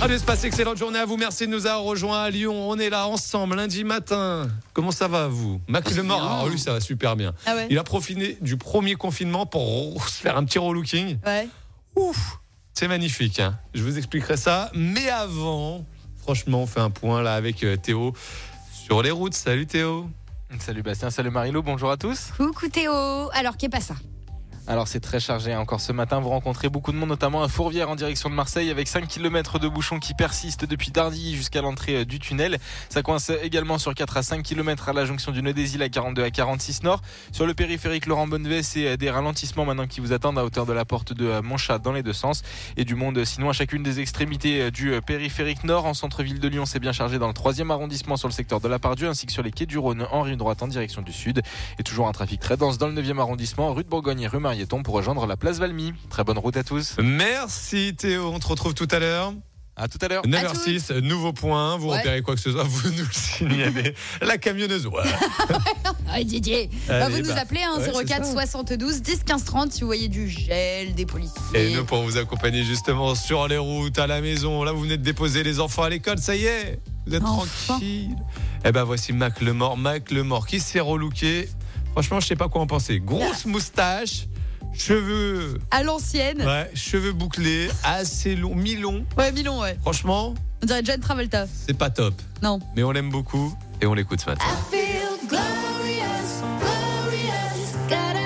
Allez, se passe excellente journée à vous. Merci de nous avoir rejoints à Lyon. On est là ensemble lundi matin. Comment ça va, vous? Macklemore, alors lui, ça va super bien. Ah ouais. Il a profité du premier confinement pour se faire un petit relooking. Ouais. Ouf, c'est magnifique. Hein. Je vous expliquerai ça. Mais avant, franchement, on fait un point là avec Théo sur les routes. Salut Théo. Salut Bastien, salut Marilo, bonjour à tous. Coucou Théo. Alors, qu'est-ce pas ça? Alors c'est très chargé encore ce matin, vous rencontrez beaucoup de monde, notamment à Fourvière en direction de Marseille avec 5 km de bouchons qui persistent depuis Dardilly jusqu'à l'entrée du tunnel. Ça coince également sur 4 à 5 km à la jonction du Nœud des Îles à 42 à 46 Nord. Sur le périphérique Laurent Bonnevet, c'est des ralentissements maintenant qui vous attendent à hauteur de la porte de Montchat dans les deux sens. Et du monde sinon à chacune des extrémités du périphérique Nord. En centre-ville de Lyon, c'est bien chargé dans le 3e arrondissement sur le secteur de la Pardieu ainsi que sur les quais du Rhône en rive droite en direction du sud. Et toujours un trafic très dense dans le 9e arrondissement, rue de Bourgogne et rue Marieton pour rejoindre la place Valmy. Très bonne route à tous. Merci Théo, on te retrouve tout à l'heure. À tout à l'heure. 9h06, nouveau point. Vous repérez quoi que ce soit, vous nous le signalez. La camionneuse, ouais. Allez Didier. Allez, vous nous appelez 04 72 10 15 30 si vous voyez du gel, des policiers. Et nous, pour vous accompagner justement sur les routes, à la maison. Là, vous venez de déposer les enfants à l'école, ça y est. Vous êtes tranquille. Et ben voici Macklemore qui s'est relooké. Franchement, je sais pas quoi en penser. Grosse moustache, cheveux. À l'ancienne. Ouais, cheveux bouclés, assez longs, mi-longs. Ouais, mi-long, ouais. Franchement, On dirait John Travolta. c'est pas top. Non. Mais on l'aime beaucoup et on l'écoute ce matin. I feel glorious, glorious. Got